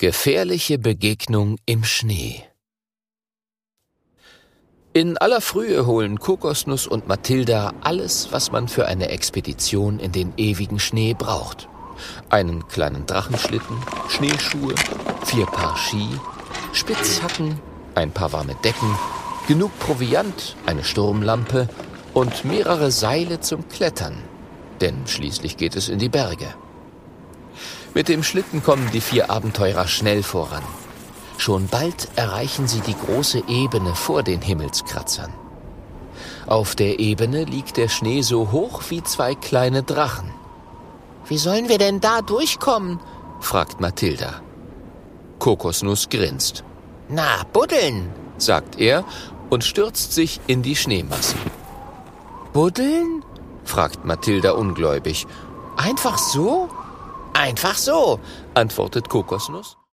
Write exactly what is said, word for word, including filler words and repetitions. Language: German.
Gefährliche Begegnung im Schnee. In aller Frühe holen Kokosnuss und Mathilda alles, was man für eine Expedition in den ewigen Schnee braucht. Einen kleinen Drachenschlitten, Schneeschuhe, vier Paar Ski, Spitzhacken, ein paar warme Decken, genug Proviant, eine Sturmlampe und mehrere Seile zum Klettern. Denn schließlich geht es in die Berge. Mit dem Schlitten kommen die vier Abenteurer schnell voran. Schon bald erreichen sie die große Ebene vor den Himmelskratzern. Auf der Ebene liegt der Schnee so hoch wie zwei kleine Drachen. »Wie sollen wir denn da durchkommen?« fragt Mathilda. Kokosnuss grinst. »Na, buddeln«, sagt er und stürzt sich in die Schneemassen. »Buddeln?« fragt Mathilda ungläubig. »Einfach so?« »Einfach so«, antwortet Kokosnuss